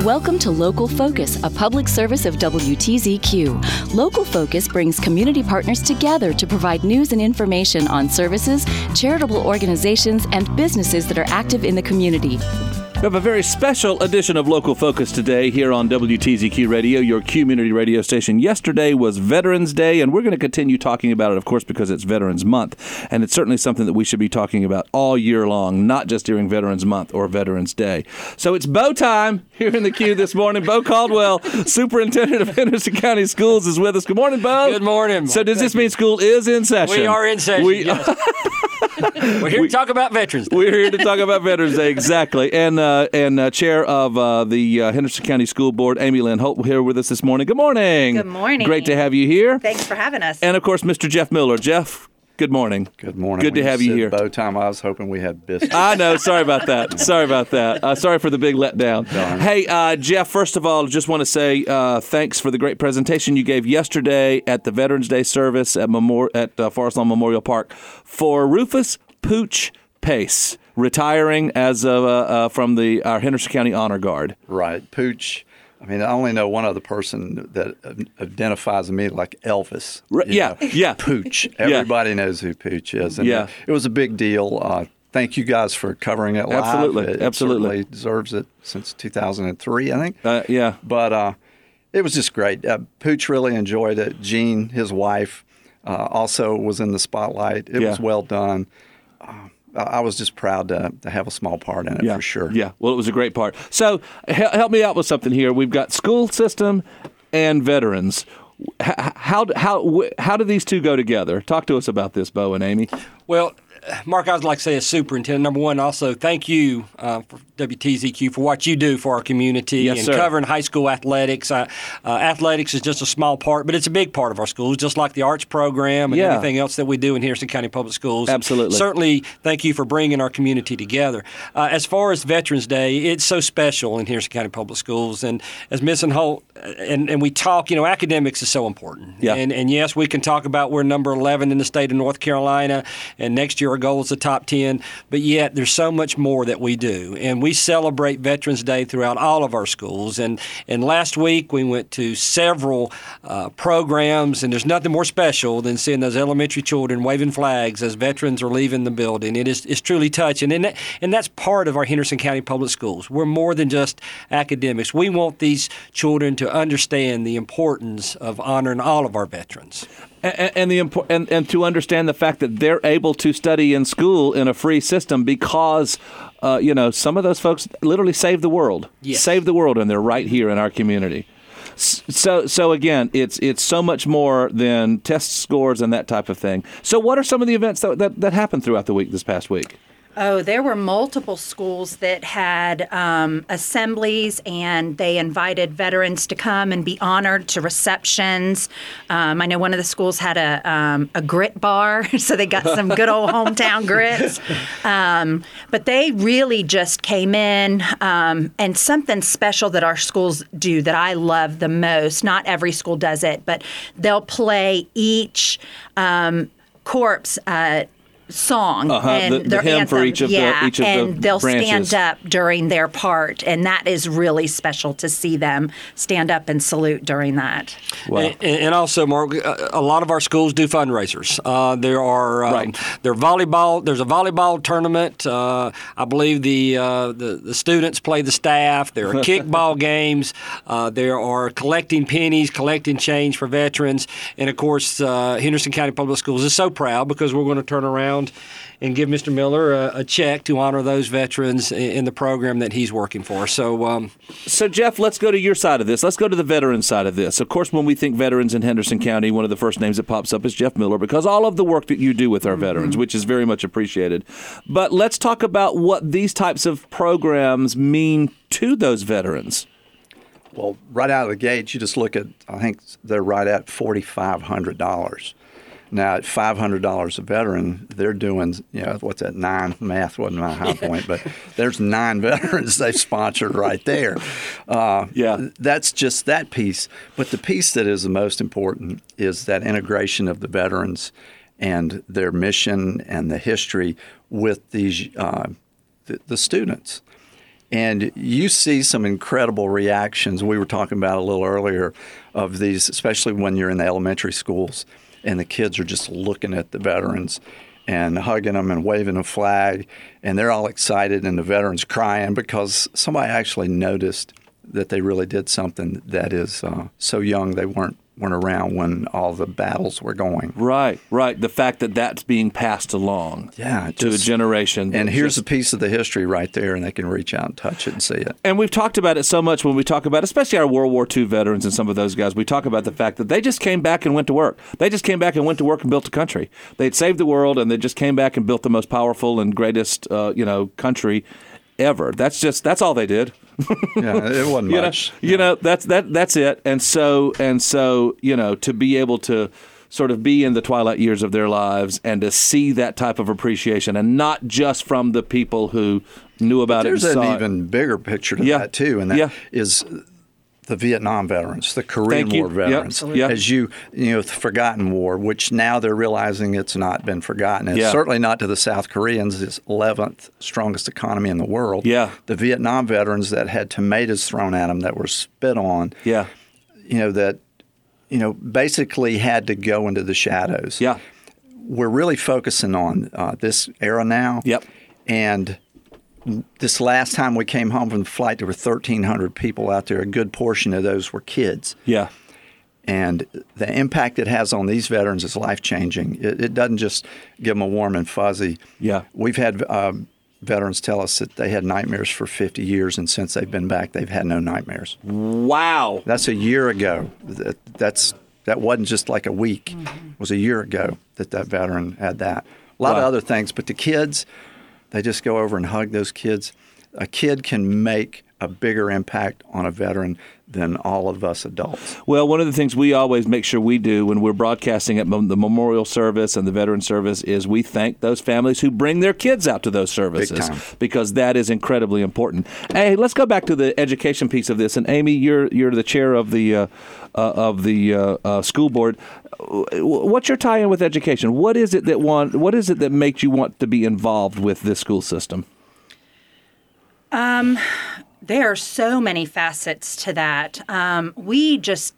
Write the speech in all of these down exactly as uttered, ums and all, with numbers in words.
Welcome to Local Focus, a public service of W T Z Q. Local Focus brings community partners together to provide news and information on services, charitable organizations, and businesses that are active in the community. We have a very special edition of Local Focus today here on W T Z Q Radio, your community radio station. Yesterday was Veterans Day, and we're going to continue talking about it, of course, because it's Veterans Month. And it's certainly something that we should be talking about all year long, not just during Veterans Month or Veterans Day. So it's Bo time here in the Q this morning. Bo Caldwell, Superintendent of Henderson County Schools, is with us. Good morning, Bo. Good morning. So does Thank this mean school is in session? We are in session, we, yes. We're here we, to talk about Veterans Day. We're here to talk about Veterans Day, exactly. And uh, and uh, Chair of uh, the uh, Henderson County School Board, Amy Lynn Holt, here with us this morning. Good morning. Good morning. Great to have you here. Thanks for having us. And, of course, Mister Jeff Miller. Jeff, good morning. Good morning. Good when to have you you here. Bow time, I was hoping we had biscuits. I know. Sorry about that. Sorry about that. Uh, sorry for the big letdown. Darn. Hey, uh, Jeff, first of all, just want to say uh, thanks for the great presentation you gave yesterday at the Veterans Day service at, Memor- at uh, Forest Lawn Memorial Park for Rufus Pooch Pace, retiring as of, uh, uh, from the our Henderson County Honor Guard. Right. Pooch. I mean, I only know one other person that identifies me like Elvis. Right, yeah, know. yeah. Pooch. Everybody yeah. knows who Pooch is. And yeah. It was a big deal. Uh, thank you guys for covering it live. Absolutely. It, Absolutely. It certainly deserves it since two thousand three, I think. Uh, yeah. But uh, it was just great. Uh, Pooch really enjoyed it. Jean, his wife, uh, also was in the spotlight. It yeah. was well done. Uh, I was just proud to, to have a small part in it, yeah. for sure. Yeah, well, it was a great part. So he- help me out with something here. We've got school system and veterans. H- how, how, how do these two go together? Talk to us about this, Bo and Amy. Well, Mark, I would like to say as superintendent, number one, also thank you uh, for W T Z Q for what you do for our community yes, and sir. covering high school athletics. Uh, uh, athletics is just a small part, but it's a big part of our schools, just like the arts program and yeah. everything else that we do in Henderson County Public Schools. Absolutely. Certainly, thank you for bringing our community together. Uh, as far as Veterans Day, it's so special in Henderson County Public Schools. And as Miz Holt, and, and we talk, you know, academics is so important. Yeah. And, and yes, we can talk about we're number eleven in the state of North Carolina, and next year our goal is the top ten, but yet there's so much more that we do. And we celebrate Veterans Day throughout all of our schools. And, and last week we went to several uh, programs, and there's nothing more special than seeing those elementary children waving flags as veterans are leaving the building. It is it's truly touching. And, that, and that's part of our Henderson County Public Schools. We're more than just academics. We want these children to understand the importance of honoring all of our veterans. And, and the impo- and, and to understand the fact that they're able to study in school in a free system because, uh, you know, some of those folks literally saved the world, yes. saved the world, and they're right here in our community. So, so again, it's it's so much more than test scores and that type of thing. So, what are some of the events that that, that happened throughout the week this past week? Oh, there were multiple schools that had um, assemblies, and they invited veterans to come and be honored to receptions. Um, I know one of the schools had a um, a grit bar, so they got some good old hometown grits. Um, but they really just came in, um, and something special that our schools do that I love the most. Not every school does it, but they'll play each um, corpse Uh, song uh-huh. and the, the their hymn anthem. for each of yeah, the each of and the they'll branches. stand up during their part, and that is really special to see them stand up and salute during that. Wow. And, and also, Mark, a lot of our schools do fundraisers. Uh, there are um, right. there volleyball. There's a volleyball tournament. Uh, I believe the, uh, the the students play the staff. There are kickball games. Uh, there are collecting pennies, collecting change for veterans, and of course, uh, Henderson County Public Schools is so proud because we're going to turn around and give Mister Miller a, a check to honor those veterans in, in the program that he's working for. So, um, so Jeff, let's go to your side of this. Let's go to the veteran side of this. Of course, when we think veterans in Henderson County, one of the first names that pops up is Jeff Miller because all of the work that you do with our mm-hmm. veterans, which is very much appreciated. But let's talk about what these types of programs mean to those veterans. Well, right out of the gate, you just look at, I think they're right at four thousand five hundred dollars. Now, at five hundred dollars a veteran, they're doing, you know, what's that, nine? Math wasn't my high point, but there's nine veterans they've sponsored right there. Uh, yeah. That's just that piece. But the piece that is the most important is that integration of the veterans and their mission and the history with these uh, the, the students. And you see some incredible reactions. We were talking about a little earlier of these, especially when you're in the elementary schools and the kids are just looking at the veterans and hugging them and waving a flag, and they're all excited and the veterans crying because somebody actually noticed that they really did something that is uh, so young they weren't weren't around when all the battles were going. Right, right. The fact that that's being passed along yeah, to just, a generation. And here's just, a piece of the history right there, and they can reach out and touch it and see it. And we've talked about it so much when we talk about, especially our World War Two veterans and some of those guys, we talk about the fact that they just came back and went to work. They just came back and went to work and built a country. They'd saved the world, and they just came back and built the most powerful and greatest, uh, you know, country ever. That's just, that's all they did. Yeah, it wasn't you much. Know, you know, that's that that's it. And so and so, you know, to be able to sort of be in the twilight years of their lives and to see that type of appreciation, and not just from the people who knew about There's it. There's an an even bigger picture to Yeah. that too, and that Yeah. is the Vietnam veterans, the Korean Thank you. War Yep. veterans, Yep. as you you know, the forgotten war, which now they're realizing it's not been forgotten. It's Yeah. certainly not to the South Koreans, it's eleventh strongest economy in the world. Yeah. The Vietnam veterans that had tomatoes thrown at them, that were spit on, Yeah. you know, that you know basically had to go into the shadows. Yeah. We're really focusing on uh, this era now. Yep. And this last time we came home from the flight, there were thirteen hundred people out there. A good portion of those were kids. Yeah. And the impact it has on these veterans is life-changing. It, it doesn't just give them a warm and fuzzy. Yeah. We've had uh, veterans tell us that they had nightmares for fifty years, and since they've been back, they've had no nightmares. Wow. That's a year ago. That, that's That wasn't just like a week. Mm-hmm. It was a year ago that that veteran had that. A lot Wow. of other things, but the kids, they just go over and hug those kids. A kid can make a bigger impact on a veteran than all of us adults. Well, one of the things we always make sure we do when we're broadcasting at the memorial service and the veteran service is we thank those families who bring their kids out to those services, time. because that is incredibly important. Hey, let's go back to the education piece of this. And Amy, you're you're the chair of the uh, uh, of the uh, uh, school board. What's your tie-in with education? What is it that want? What is it that makes you want to be involved with this school system? Um. There are so many facets to that. Um, we just,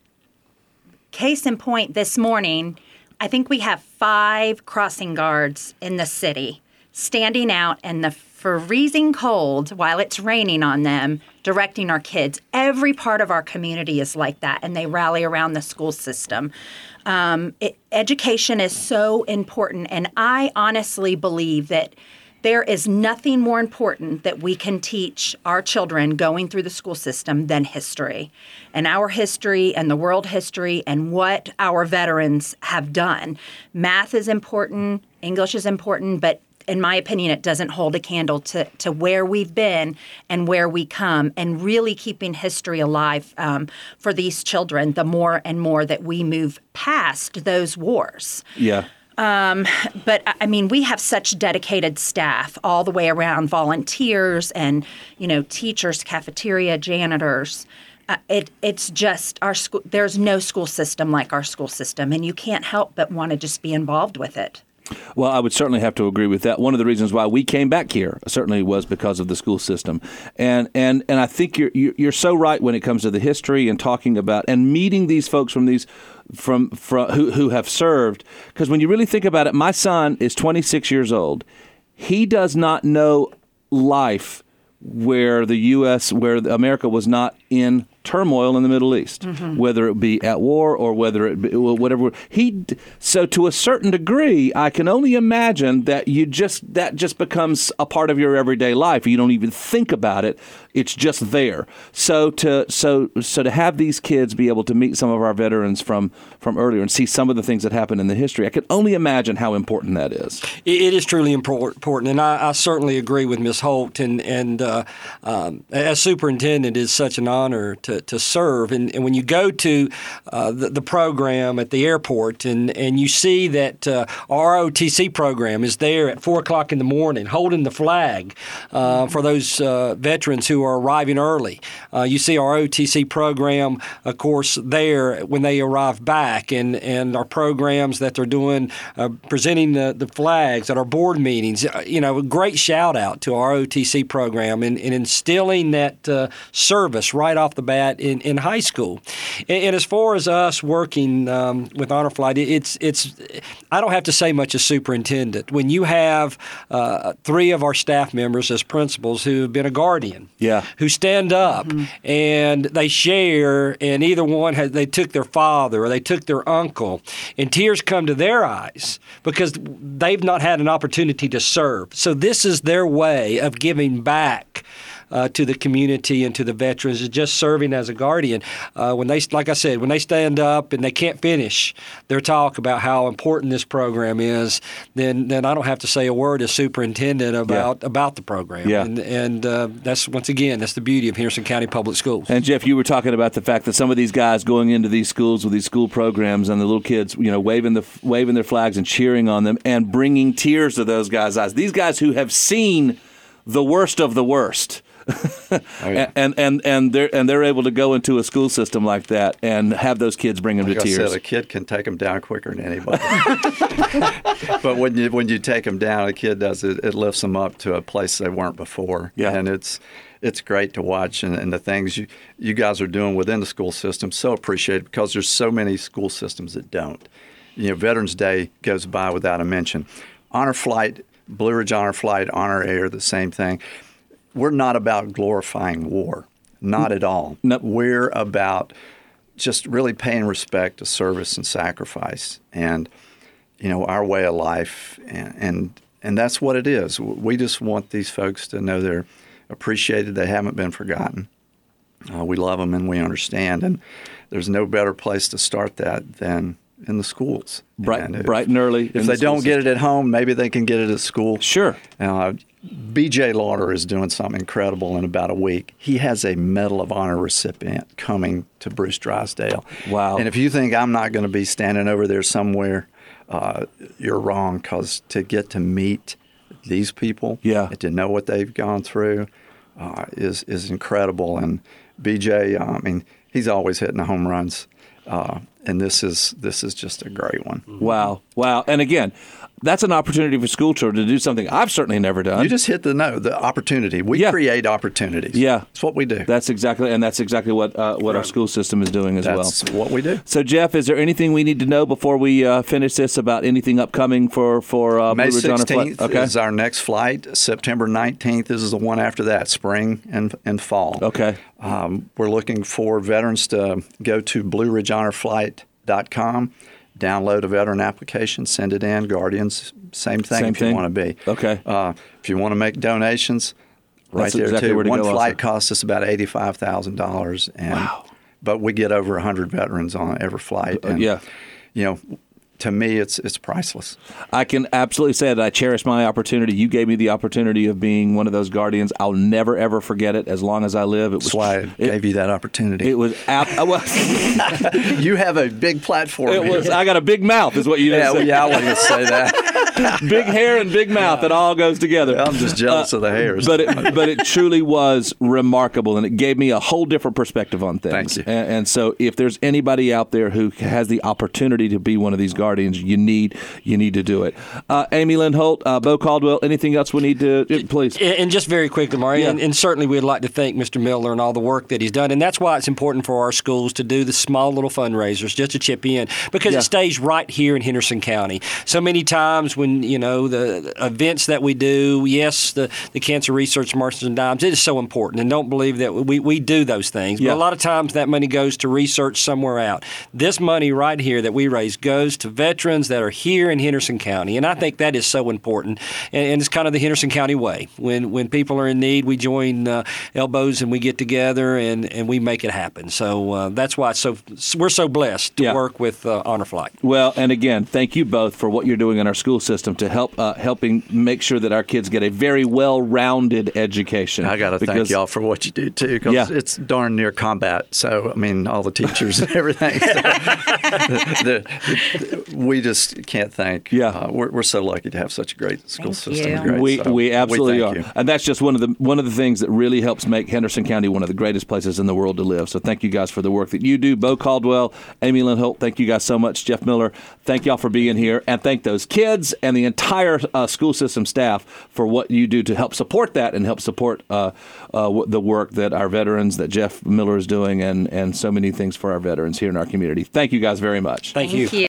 case in point, this morning, I think we have five crossing guards in the city standing out in the freezing cold while it's raining on them, directing our kids. Every part of our community is like that, and they rally around the school system. Um, it, education is so important, and I honestly believe that there is nothing more important that we can teach our children going through the school system than history, and our history and the world history and what our veterans have done. Math is important, English is important, but in my opinion, it doesn't hold a candle to, to where we've been and where we come, and really keeping history alive um, for these children the more and more that we move past those wars. Yeah. Um, but I mean, we have such dedicated staff all the way around, volunteers and, you know, teachers, cafeteria, janitors. Uh, it it's just our school. There's no school system like our school system, and you can't help but want to just be involved with it. Well, I would certainly have to agree with that. One of the reasons why we came back here certainly was because of the school system, and and and I think you're you're so right when it comes to the history and talking about and meeting these folks from these from from who who have served. Because when you really think about it, my son is twenty-six years old. He does not know life where the U S where America was not in turmoil in the Middle East, mm-hmm. whether it be at war or whether it be whatever. He so to a certain degree, I can only imagine that you just that just becomes a part of your everyday life. You don't even think about it; it's just there. So to so so to have these kids be able to meet some of our veterans from from earlier and see some of the things that happened in the history, I can only imagine how important that is. It is truly important, and I, I certainly agree with Miz Holt. And and uh, um, as superintendent, it's such an honor to. to, to serve. And, and when you go to uh, the, the program at the airport and, and you see that uh, our R O T C program is there at four o'clock in the morning holding the flag uh, for those uh, veterans who are arriving early. Uh, you see our R O T C program, of course, there when they arrive back, and, and our programs that they're doing, uh, presenting the, the flags at our board meetings. You know, a great shout out to our R O T C program and, and instilling that uh, service right off the bat in, in high school. And, and as far as us working um, with Honor Flight, it's it's I don't have to say much as superintendent. When you have uh, three of our staff members as principals who have been a guardian, yeah. who stand up mm-hmm. and they share, and either one has they took their father or they took their uncle, and tears come to their eyes because they've not had an opportunity to serve. So this is their way of giving back Uh, to the community and to the veterans, is just serving as a guardian. Uh, when they, like I said, when they stand up and they can't finish their talk about how important this program is, then then I don't have to say a word as superintendent about yeah. about the program. Yeah. And, and uh, that's once again that's the beauty of Henderson County Public Schools. And Jeff, you were talking about the fact that some of these guys going into these schools with these school programs and the little kids, you know, waving the waving their flags and cheering on them and bringing tears to those guys' eyes. These guys who have seen the worst of the worst. oh, yeah. and and and they're and they're able to go into a school system like that and have those kids bring them like to I tears. Said, a kid can take them down quicker than anybody. But when you when you take them down, a kid does it. It lifts them up to a place they weren't before. Yeah. And it's it's great to watch, and, and the things you you guys are doing within the school system, so appreciated because there's so many school systems that don't. You know, Veterans Day goes by without a mention. Honor Flight, Blue Ridge Honor Flight, Honor Air, the same thing. We're not about glorifying war, not at all. Nope. We're about just really paying respect to service and sacrifice, and you know our way of life, and and, and that's what it is. We just want these folks to know they're appreciated. They haven't been forgotten. Uh, we love them and we understand, and there's no better place to start that than in the schools. Bright, and if, bright and early. If they don't get it at home, maybe they can get it at school. Sure. Uh, B J Lauder is doing something incredible in about a week. He has a Medal of Honor recipient coming to Bruce Drysdale. Wow. And if you think I'm not going to be standing over there somewhere, uh, you're wrong, because to get to meet these people yeah. and to know what they've gone through uh, is, is incredible. And B J, uh, I mean, he's always hitting the home runs. Uh, and this is this is just a great one. Wow. Wow. And again, that's an opportunity for school children to do something I've certainly never done. You just hit the note, the opportunity. We yeah. create opportunities. Yeah. That's what we do. That's exactly, and that's exactly what uh, what right. our school system is doing as that's well. That's what we do. So, Jeff, is there anything we need to know before we uh, finish this about anything upcoming for, for uh, May Blue Ridge Honor Flight? sixteenth Okay. is our next flight. September nineteenth is the one after that, spring and, and fall. Okay. Um, we're looking for veterans to go to blue ridge honor flight dot com. Download a veteran application, send it in. Guardians, same thing same if you thing? want to be. Okay. Uh, if you want to make donations, right That's there exactly too. where to One go flight also. costs us about eighty-five thousand dollars, and wow. but we get over one hundred veterans on every flight. And, uh, yeah. You know, to me, it's it's priceless. I can absolutely say that I cherish my opportunity. You gave me the opportunity of being one of those guardians. I'll never ever forget it as long as I live. It was That's why I it, gave you that opportunity. It was. Ap- well, you have a big platform. It here. was. I got a big mouth, is what you yeah, just said. Yeah, I wouldn't say that. Big hair and big mouth. Yeah. It all goes together. Yeah, I'm just jealous uh, of the hairs. But it, but it truly was remarkable, and it gave me a whole different perspective on things. Thank you. And, and so, if there's anybody out there who has the opportunity to be one of these guardians, you need you need to do it. Uh, Amy Lynn Holt, uh, Bo Caldwell, anything else we need to uh, please? And just very quickly, Maury, yeah. and, and certainly we'd like to thank Mister Miller and all the work that he's done, and that's why it's important for our schools to do the small little fundraisers just to chip in, because yeah. it stays right here in Henderson County. So many times when you know the events that we do, yes, the, the Cancer Research Marches and Dimes, it is so important, and don't believe that we, we do those things. Yeah. But a lot of times that money goes to research somewhere out. This money right here that we raise goes to veterans that are here in Henderson County, and I think that is so important. And, and it's kind of the Henderson County way. When when people are in need, we join uh, elbows and we get together and, and we make it happen. So uh, that's why it's so we're so blessed to yeah. work with uh, Honor Flight. Well, and again, thank you both for what you're doing in our school system to help uh, helping make sure that our kids get a very well-rounded education. I got to thank y'all for what you do too, because yeah. it's darn near combat. So I mean, all the teachers and everything. So, the, the, we just can't thank. Yeah, uh, we're, we're so lucky to have such a great school Thank system. you. Great, we so we absolutely we are, thank you. and that's just one of the one of the things that really helps make Henderson County one of the greatest places in the world to live. So thank you guys for the work that you do. Bo Caldwell, Amy Lynn Holt, thank you guys so much. Jeff Miller, thank y'all for being here, and thank those kids and the entire uh, school system staff for what you do to help support that and help support uh, uh, the work that our veterans, that Jeff Miller is doing, and and so many things for our veterans here in our community. Thank you guys very much. Thank you. Thank you.